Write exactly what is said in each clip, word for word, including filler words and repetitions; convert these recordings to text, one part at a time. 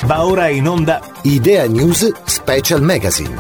Va ora in onda Idea News Special Magazine.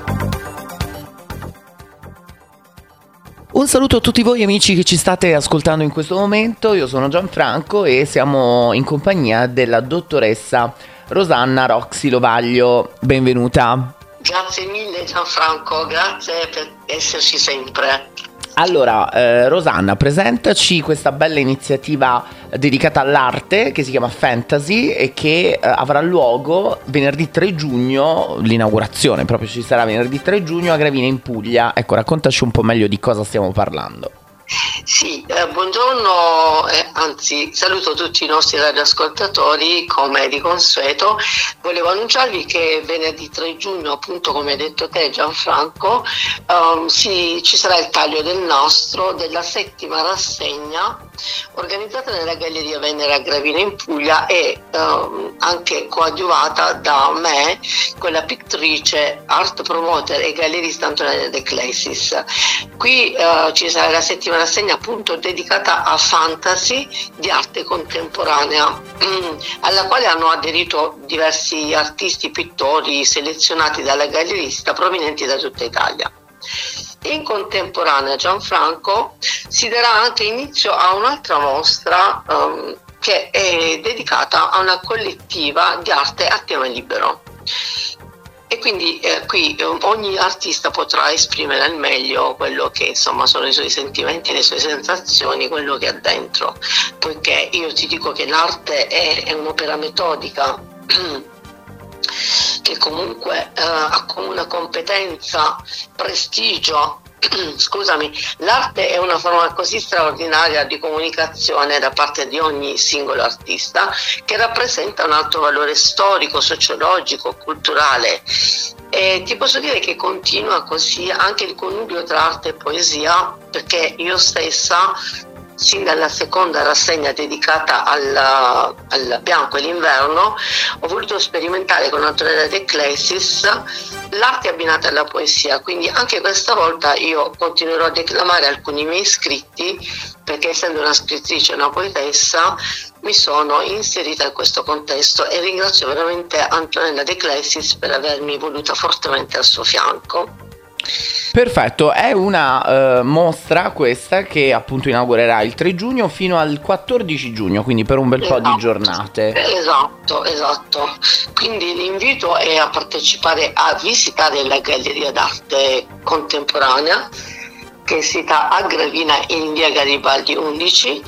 Un saluto a tutti voi amici che ci state ascoltando in questo momento. Io sono Gianfranco e siamo in compagnia della dottoressa Rosanna Roxy Lovaglio. Benvenuta. Grazie mille Gianfranco, grazie per esserci sempre. Allora, eh, Rosanna, presentaci questa bella iniziativa dedicata all'arte che si chiama Fantasy e che eh, avrà luogo venerdì tre giugno, l'inaugurazione proprio ci sarà venerdì tre giugno a Gravina in Puglia. Ecco, raccontaci un po' meglio di cosa stiamo parlando. Sì, eh, buongiorno, eh, anzi saluto tutti i nostri radioascoltatori come di consueto. Volevo annunciarvi che venerdì tre giugno, appunto come hai detto te Gianfranco, um, sì, ci sarà il taglio del nastro della settima rassegna organizzata nella Galleria Venere a Gravina in Puglia e um, anche coadiuvata da me, quella pittrice, art promoter e gallerista Antonella De Clesis. Qui uh, ci sarà la settima rassegna appunto dedicata a fantasy di arte contemporanea, alla quale hanno aderito diversi artisti, pittori selezionati dalla gallerista provenienti da tutta Italia. In contemporanea, Gianfranco, si darà anche inizio a un'altra mostra um, che è dedicata a una collettiva di arte a tema libero. E quindi eh, qui eh, ogni artista potrà esprimere al meglio quello che insomma sono i suoi sentimenti, le sue sensazioni, quello che ha dentro, poiché io ti dico che l'arte è, è un'opera metodica che comunque eh, accomuna competenza, prestigio. Scusami, l'arte è una forma così straordinaria di comunicazione da parte di ogni singolo artista che rappresenta un alto valore storico, sociologico, culturale. E ti posso dire che continua così anche il connubio tra arte e poesia, perché io stessa sin dalla seconda rassegna dedicata al, al bianco e l'inverno ho voluto sperimentare con Antonella De Clesis l'arte abbinata alla poesia, quindi anche questa volta io continuerò a declamare alcuni miei scritti perché essendo una scrittrice e una poetessa mi sono inserita in questo contesto e ringrazio veramente Antonella De Clesis per avermi voluta fortemente al suo fianco. Perfetto, è una uh, mostra questa che appunto inaugurerà il tre giugno fino al quattordici giugno, quindi per un bel esatto. po' di giornate. Esatto, esatto. Quindi l'invito è a partecipare, a visitare la Galleria d'Arte Contemporanea che si sta a Gravina in via Garibaldi undici.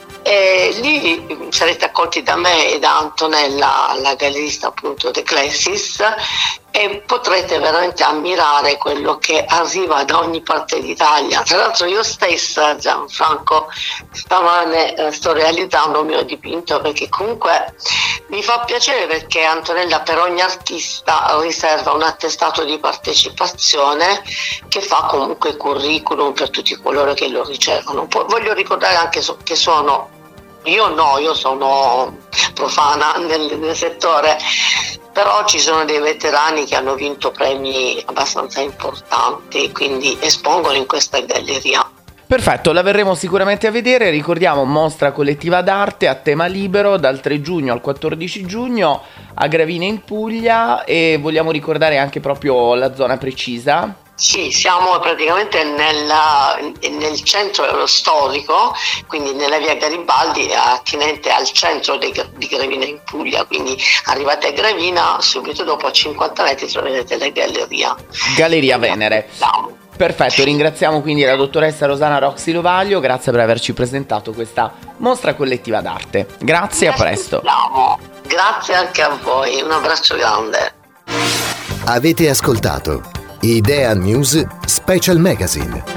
E lì sarete accolti da me e da Antonella, la gallerista appunto De Clesis, e potrete veramente ammirare quello che arriva da ogni parte d'Italia. Tra l'altro io stessa, Gianfranco, stamane eh, sto realizzando un mio dipinto perché comunque mi fa piacere perché Antonella per ogni artista riserva un attestato di partecipazione che fa comunque curriculum per tutti coloro che lo ricevono. Poi voglio ricordare anche so- che sono Io no, io sono profana nel, nel settore, però ci sono dei veterani che hanno vinto premi abbastanza importanti, quindi espongono in questa galleria. Perfetto, la verremo sicuramente a vedere. Ricordiamo, mostra collettiva d'arte a tema libero dal tre giugno al quattordici giugno a Gravina in Puglia, e vogliamo ricordare anche proprio la zona precisa. Sì, siamo praticamente nella, nel centro storico, quindi nella via Garibaldi, attinente al centro di, di Gravina in Puglia, quindi arrivate a Gravina, subito dopo a cinquanta metri troverete la galleria. Galleria Venere. Perfetto, ringraziamo quindi la dottoressa Rosanna Roxy Lovaglio, grazie per averci presentato questa mostra collettiva d'arte. Grazie, a presto. Grazie anche a voi, un abbraccio grande. Avete ascoltato Idea News Special Magazine.